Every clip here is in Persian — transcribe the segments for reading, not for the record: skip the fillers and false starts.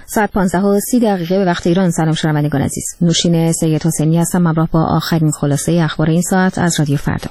ساعت 15:30 به وقت ایران. سلام شنوندگان عزیز، نوشین سید حسینی هستم همراه با آخرین خلاصه اخبار این ساعت از رادیو فردا.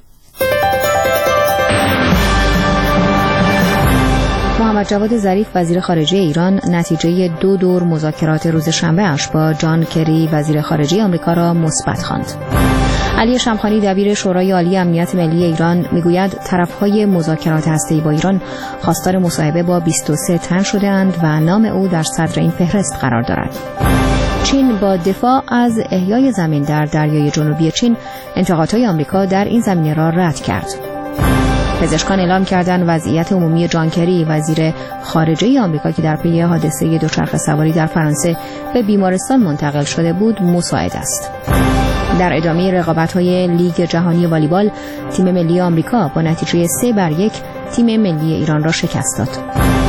محمد جواد ظریف وزیر خارجه ایران نتیجه 2 دور مذاکرات روز شنبه اش با جان کری وزیر خارجه آمریکا را مثبت خواند. علی شمخانی دبیر شورای عالی امنیت ملی ایران میگوید طرف‌های مذاکرات هسته‌ای با ایران خواستار مصاحبه با 23 تن شده‌اند و نام او در صدر این فهرست قرار دارد. چین با دفاع از احیای زمین در دریای جنوبی چین انتقادهای آمریکا در این زمینه را رد کرد. پزشکان اعلام کردند وضعیت عمومی جان کری وزیر خارجه آمریکا که در پی حادثه دوچرخه سواری در فرانسه به بیمارستان منتقل شده بود مساعد است. در ادامه رقابت‌های لیگ جهانی والیبال تیم ملی آمریکا با نتیجه 3-1 تیم ملی ایران را شکست داد.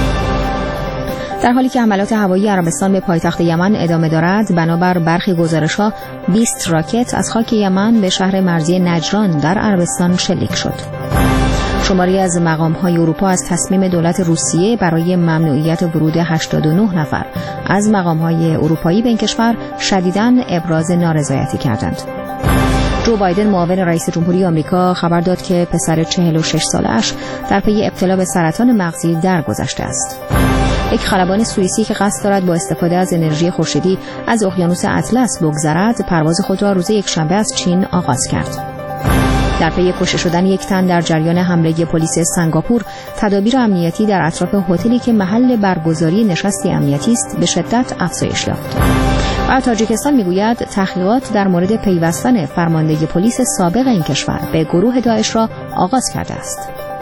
در حالی که حملات هوایی عربستان به پایتخت یمن ادامه دارد، بنابر برخی گزارش‌ها 20 راکت از خاک یمن به شهر مرزی نجران در عربستان شلیک شد. شماری از مقام‌های اروپا از تصمیم دولت روسیه برای ممنوعیت ورود 89 نفر از مقام‌های اروپایی به این کشور شدیداً ابراز نارضایتی کردند. جو بایدن معاون رئیس جمهوری آمریکا خبر داد که پسر 46 سالش در پی ابتلا به سرطان مغزی درگذشته است. یک خلبان سوئیسی که قصد دارد با استفاده از انرژی خورشیدی از اقیانوس اطلس بگذرد، پرواز خود را روز یکشنبه از چین آغاز کرد. در پی کشته شدن یک تن در جریان حمله پلیس سنگاپور، تدابیر امنیتی در اطراف هتلی که محل برگزاری نشستی امنیتی است به شدت افزایش یافت. و تاجیکستان میگوید تحقیقات در مورد پیوستن فرمانده پلیس سابق این کشور به گروه داعش را آغاز کرده است.